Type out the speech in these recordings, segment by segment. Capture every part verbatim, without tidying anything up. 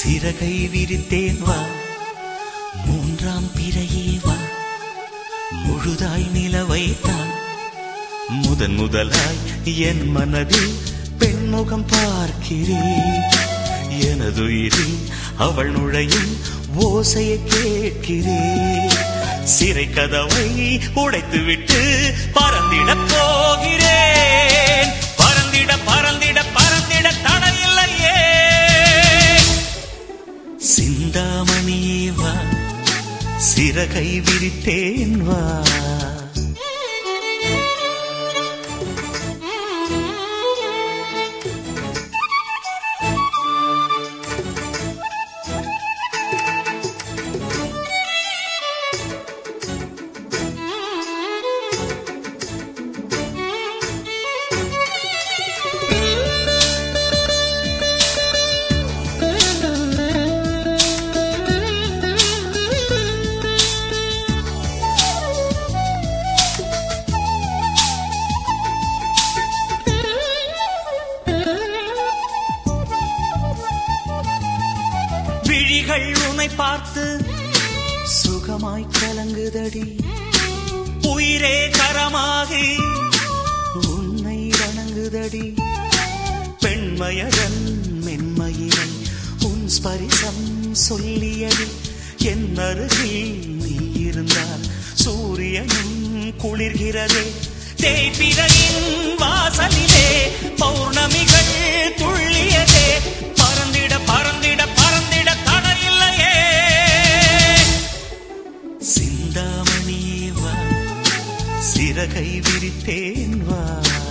சிறகை விரித்தேன் வா, மூன்றாம் பிறையே வா, முழுதாய் நிலவைத்தான் முதன் முதலாய் என் மனதில் பெண்முகம் பார்க்கிறேன். எனதுயிரில் அவள் நுழையும் ஓசையை கேட்கிறேன். சிறை கதவை உடைத்துவிட்டு பறந்திடப் போகிறேன். பறந்திட பறந்திட பறந்திட தடையில்லையே. சிந்தாமணியே வா, சிறகை விரித்தேன் வா. விழிகள் உன்னை பார்த்து சுகமாய் கலங்குதடி. உயிரே கரமாகி உன்னை வணங்குதடி. பெண்மையதன் மென்மையினை உன் ஸ்பரிசம் சொல்லியடி. என் அருகில் நீ இருந்தால் சூரியனும் குளிர்கிறதே. தேய்பிறையின் வாசலிலே பௌர்ணமிகள் துள்ளியதே. பறந்திட பறந்திட பறந்திட தடையில்லையே. சிந்தாமணியே வா, சிறகை விரித்தேன் வா.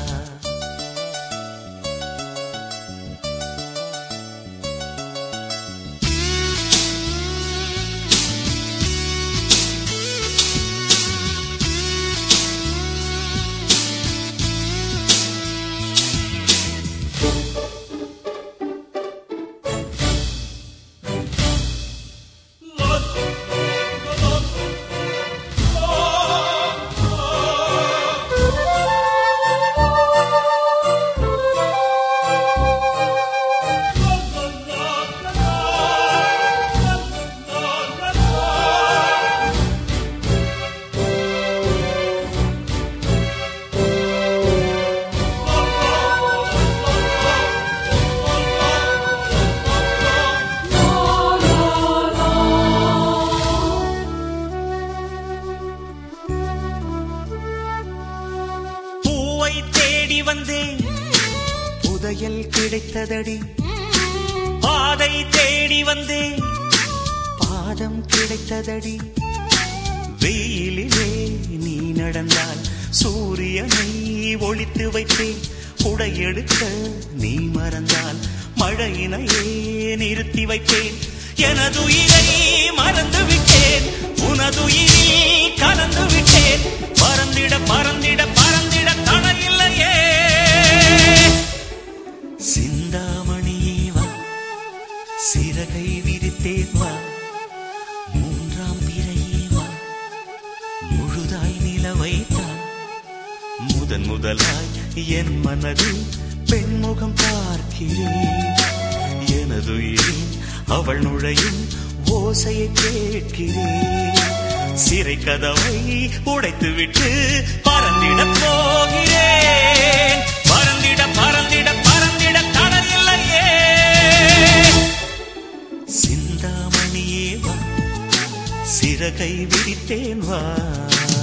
தேடி வந்தேன், புதையல் கிடைத்ததடி. பாதை தேடி வந்தேன், பாதம் கிடைத்ததடி. வெயிலிலே நீ நடந்தால் சூரியனை ஒளித்து வைப்பேன். குடையெடுக்க நீ மறந்தால் மழையினையே நிறுத்தி வைப்பேன். எனதுயிரை மறந்து விட்டேன், உனதுயிரில் கலந்து விட்டேன். பறந்திட பறந்திட பறந்திட தடையில்லையே. சிந்தாமணியே வா, சிறகை விரித்தேன் வா. மூன்றாம் பிறையே வா, முழுதாய் நிலவைத்தான் முதன் முதலாய் என் மனதில் பெண்முகம் பார்க்கிறேன். எனதுயிரில் அவள் நுழையும் ஓசையை கேட்கிறேன். சிறை கதவை உடைத்துவிட்டு பறந்திட போகிறேன். பறந்திட பறந்திட பறந்திட தடையில்லையே. சிந்தாமணியே வா, சிறகை விரித்தேன் வா.